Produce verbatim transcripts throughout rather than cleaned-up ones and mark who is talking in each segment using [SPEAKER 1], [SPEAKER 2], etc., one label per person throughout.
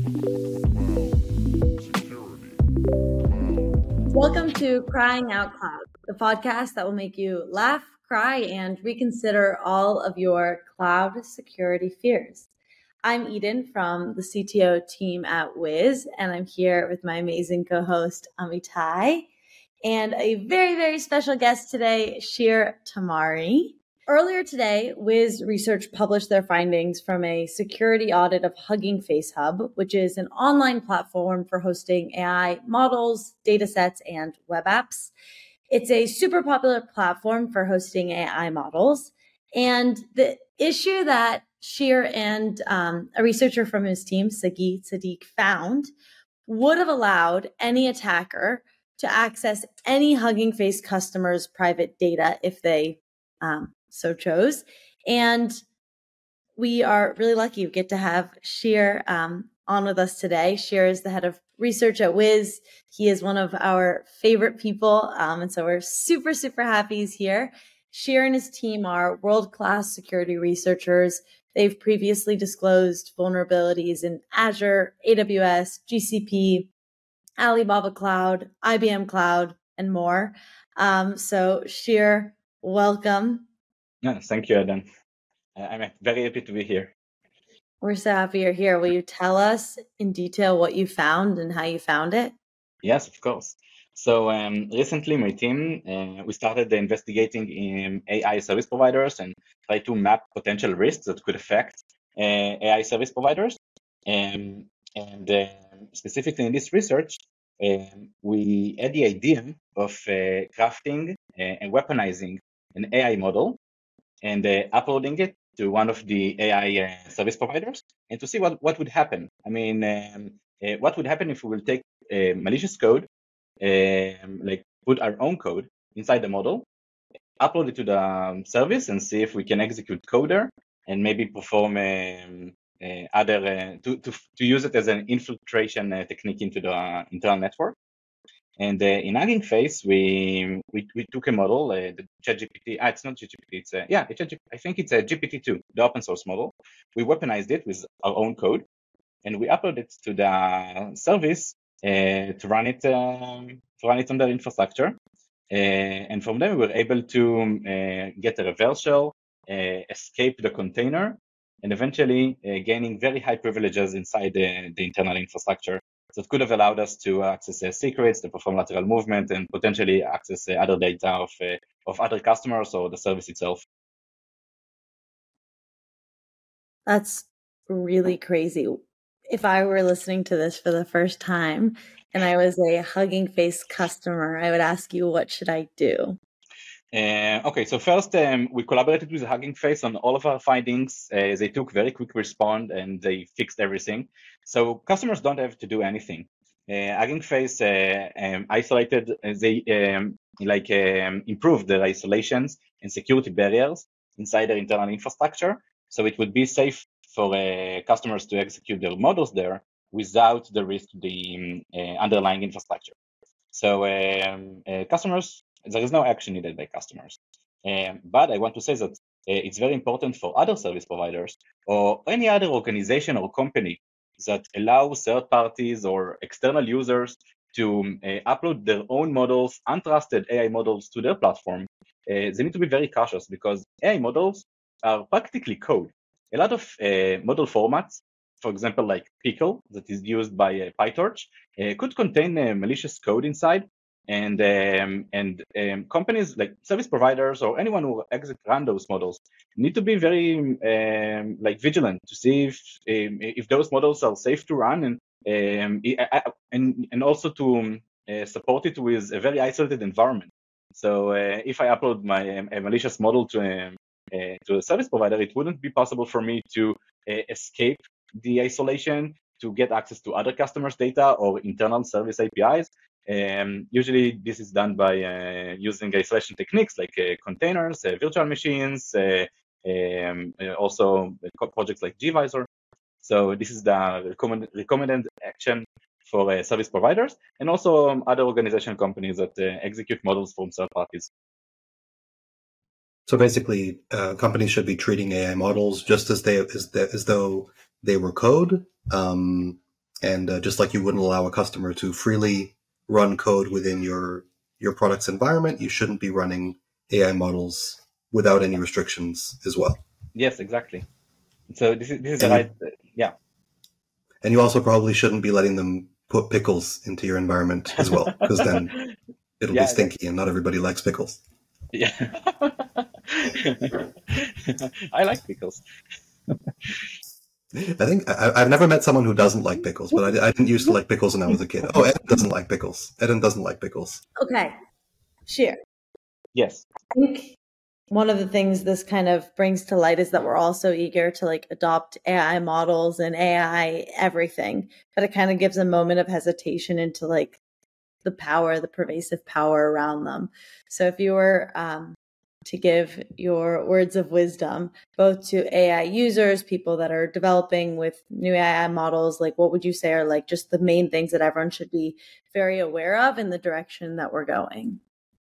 [SPEAKER 1] Welcome to Crying Out Cloud, the podcast that will make you laugh, cry, and reconsider all of your cloud security fears. I'm Eden from the C T O team at Wiz, and I'm here with my amazing co-host, Amitai, and a very, very special guest today, Shir Tamari. Earlier today, Wiz Research published their findings from a security audit of Hugging Face Hub, which is an online platform for hosting A I models, datasets, and web apps. It's a super popular platform for hosting A I models. And the issue that Shir and um, a researcher from his team, Sagi Sadiq, found would have allowed any attacker to access any Hugging Face customer's private data if they um, so chose. And we are really lucky we get to have Shir um, on with us today. Shir is the head of research at Wiz. He is one of our favorite people. Um, and so we're super, super happy he's here. Shir and his team are world-class security researchers. They've previously disclosed vulnerabilities in Azure, A W S, G C P, Alibaba Cloud, I B M Cloud, and more. Um, so Shir, welcome.
[SPEAKER 2] Yes, thank you, Eden. Uh, I'm very happy to be here.
[SPEAKER 1] We're so happy you're here. Will you tell us in detail what you found and how you found it?
[SPEAKER 2] Yes, of course. So um, recently, my team, uh, we started investigating in A I service providers and try to map potential risks that could affect uh, A I service providers. Um, and uh, specifically in this research, um, we had the idea of uh, crafting uh, and weaponizing an A I model and uh, uploading it to one of the A I uh, service providers and to see what, what would happen. I mean, um, uh, what would happen if we will take uh, malicious code, um, like put our own code inside the model, upload it to the um, service and see if we can execute code there and maybe perform um, uh, other, uh, to, to, to use it as an infiltration uh, technique into the uh, internal network. And uh, in Hugging Face, we, we we took a model, uh, the ChatGPT. Ah, it's not ChatGPT. It's a, yeah, it's a, I think it's a G P T two, the open source model. We weaponized it with our own code, and we uploaded it to the service uh, to run it um, to run it on their infrastructure. Uh, and from there, we were able to uh, get a reverse shell, uh, escape the container, and eventually uh, gaining very high privileges inside the, the internal infrastructure. So it could have allowed us to access uh, secrets, to perform lateral movement, and potentially access uh, other data of uh, of other customers or the service itself.
[SPEAKER 1] That's really crazy. If I were listening to this for the first time and I was a Hugging Face customer, I would ask you, what should I do?
[SPEAKER 2] Uh, okay, so first um, we collaborated with Hugging Face on all of our findings. Uh, they took very quick response and they fixed everything. So customers don't have to do anything. Uh, Hugging Face uh, um, isolated, uh, they um, like um, improved their isolations and security barriers inside their internal infrastructure. So it would be safe for uh, customers to execute their models there without the risk to the um, uh, underlying infrastructure. So um, uh, customers, there is no action needed by customers. Um, but I want to say that uh, it's very important for other service providers or any other organization or company that allow third parties or external users to uh, upload their own models, untrusted A I models to their platform. Uh, they need to be very cautious because A I models are practically code. A lot of uh, model formats, for example, like Pickle, that is used by uh, PyTorch, uh, could contain uh, malicious code inside. And um, and um, companies like service providers or anyone who exit run those models need to be very um, like vigilant to see if um, if those models are safe to run and um, and and also to um, uh, support it with a very isolated environment. So uh, if I upload my um, a malicious model to um, uh, to a service provider, it wouldn't be possible for me to uh, escape the isolation to get access to other customers' data or internal service A P Is. Um, usually this is done by uh, using isolation techniques like uh, containers, uh, virtual machines, uh, um, uh, also projects like gVisor. So this is the recommend, recommended action for uh, service providers and also um, other organization companies that uh, execute models from third parties.
[SPEAKER 3] So basically, uh, companies should be treating A I models just as they as, the, as though they were code. Um, And uh, just like you wouldn't allow a customer to freely run code within your your product's environment, you shouldn't be running A I models without any restrictions as well.
[SPEAKER 2] Yes, exactly. So this is this is
[SPEAKER 3] And
[SPEAKER 2] the
[SPEAKER 3] you,
[SPEAKER 2] right, uh, yeah.
[SPEAKER 3] and you also probably shouldn't be letting them put pickles into your environment as well, because then it'll be
[SPEAKER 2] Yeah, that's,
[SPEAKER 3] stinky and not everybody likes pickles.
[SPEAKER 2] yeah. I like pickles.
[SPEAKER 3] I think I, I've never met someone who doesn't like pickles, but I, I didn't used to like pickles when I was a kid. Oh, Eden doesn't like pickles. Eden doesn't like pickles.
[SPEAKER 1] Okay, Shir.
[SPEAKER 2] Yes.
[SPEAKER 1] I think one of the things this kind of brings to light is that we're all so eager to like adopt A I models and A I everything, but it kind of gives a moment of hesitation into like the power, the pervasive power around them. So if you were um, to give your words of wisdom, both to A I users, people that are developing with new A I models, like what would you say are like just the main things that everyone should be very aware of in the direction that we're going?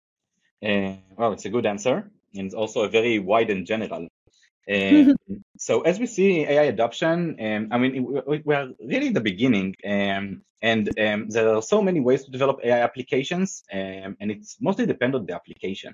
[SPEAKER 2] Uh, well, it's a good answer, and it's also a very wide and general. Um, so as we see A I adoption, um, I mean, we, we are really at the beginning, um, and um, there are so many ways to develop A I applications, um, and it's mostly dependent on the application.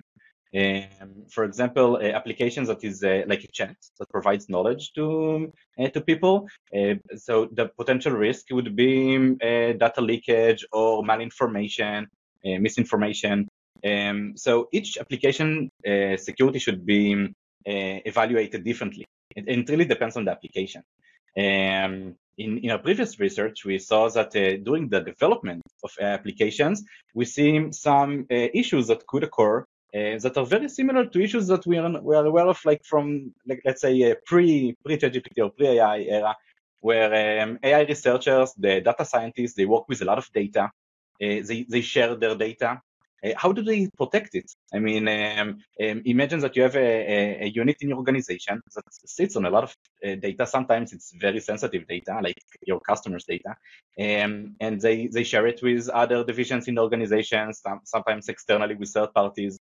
[SPEAKER 2] Um, for example, uh, applications that is uh, like a chat that provides knowledge to uh, to people. Uh, so the potential risk would be uh, data leakage or malinformation, uh, misinformation. Um, so each application uh, security should be uh, evaluated differently. It, it really depends on the application. Um, in, in our previous research, we saw that uh, during the development of applications, we see some uh, issues that could occur uh, that are very similar to issues that we are, we are aware of, like from, like, let's say, a pre, pre-ChatGPT or pre-A I era, where um, A I researchers, the data scientists, they work with a lot of data. Uh, they, they share their data. Uh, how do they protect it? I mean, um, um, imagine that you have a, a, a unit in your organization that sits on a lot of uh, data. Sometimes it's very sensitive data, like your customers' data, um, and they, they share it with other divisions in the organization, some, sometimes externally with third parties.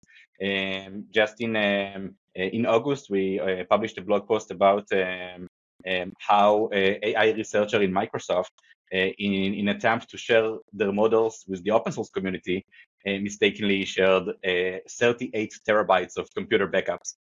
[SPEAKER 2] Um, just in um, uh, in August, we uh, published a blog post about um, um, how uh, A I researcher in Microsoft, uh, in in attempt to share their models with the open source community, uh, mistakenly shared uh, thirty-eight terabytes of computer backups.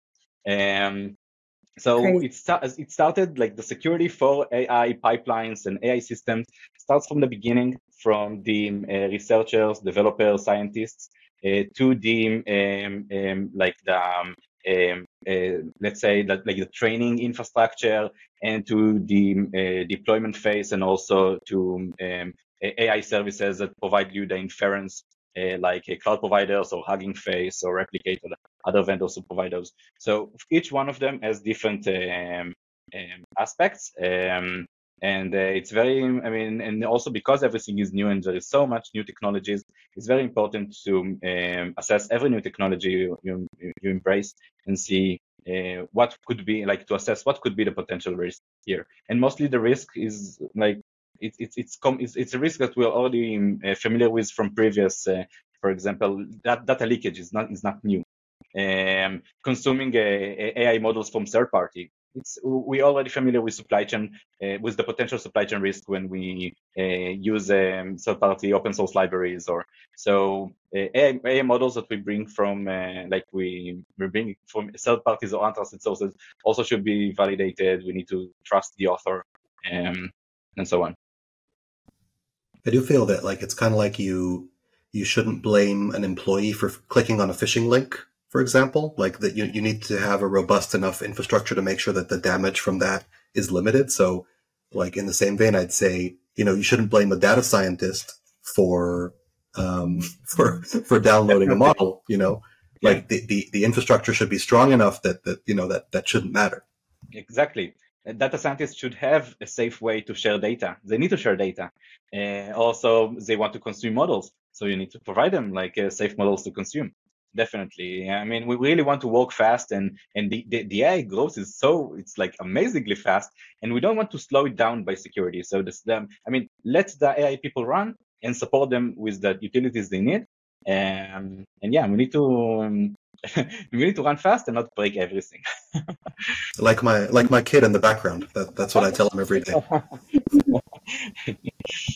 [SPEAKER 2] Um, so
[SPEAKER 1] Crazy.
[SPEAKER 2] it, sta- it started like the security for A I pipelines and A I systems starts from the beginning, from the uh, researchers, developers, scientists, uh, to the um, um, like the um, um, uh, let's say that like the training infrastructure, and to the uh, deployment phase, and also to um, A I services that provide you the inference, uh, like uh, cloud providers or Hugging Face or Replicate or other vendors who provide those. So each one of them has different um, um, aspects. Um, and uh, it's very, I mean, and also because everything is new and there is so much new technologies, it's very important to um, assess every new technology you, you, you embrace and see uh, what could be, like to assess what could be the potential risk here. And mostly the risk is like, it, it, it's, it's, it's a risk that we're already uh, familiar with from previous, uh, for example, that data leakage is not, is not new. Um, consuming uh, A I models from third party. It's we already familiar with supply chain, uh, with the potential supply chain risk when we uh, use um, third party open source libraries, or so uh, A I, A I models that we bring from uh, like we we bring from third parties or untrusted sources also should be validated. We need to trust the author, um, and so on.
[SPEAKER 3] I do feel that like it's kind of like you you shouldn't blame an employee for clicking on a phishing link, for example, like that you, you need to have a robust enough infrastructure to make sure that the damage from that is limited. So like in the same vein, I'd say, you know, you shouldn't blame a data scientist for, um, for, for downloading a model, you know, like yeah. the, the, the infrastructure should be strong enough that, that, you know, that, that shouldn't matter.
[SPEAKER 2] Exactly. Data scientists should have a safe way to share data. They need to share data. Uh, also, they want to consume models. So you need to provide them like uh, safe models to consume. Definitely. I mean, we really want to work fast, and, and the, the, the A I growth is so, it's like amazingly fast, and we don't want to slow it down by security. So this, um, I mean, let the A I people run and support them with the utilities they need. Um, and yeah, we need to, um, we need to run fast and not break everything.
[SPEAKER 3] like my like my kid in the background. That, that's what I tell him every day.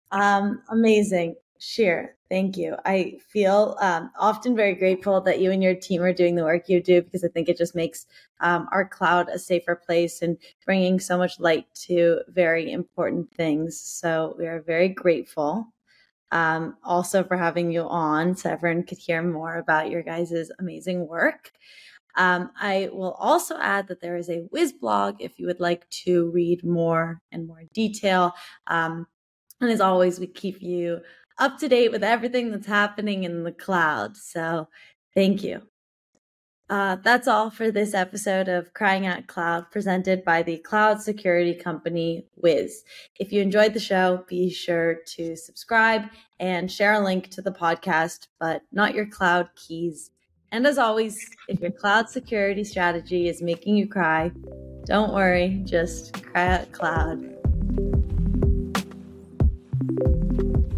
[SPEAKER 1] Um, amazing. Shir, thank you. I feel um, often very grateful that you and your team are doing the work you do, because I think it just makes um, our cloud a safer place and bringing so much light to very important things. So we are very grateful. Um, also for having you on so everyone could hear more about your guys' amazing work. Um, I will also add that there is a Wiz blog if you would like to read more and more detail. Um, and as always, we keep you up to date with everything that's happening in the cloud. So thank you. Uh, that's all for this episode of Crying Out Cloud, presented by the cloud security company Wiz. If you enjoyed the show, be sure to subscribe and share a link to the podcast, but not your cloud keys. And as always, if your cloud security strategy is making you cry, don't worry, just cry out cloud.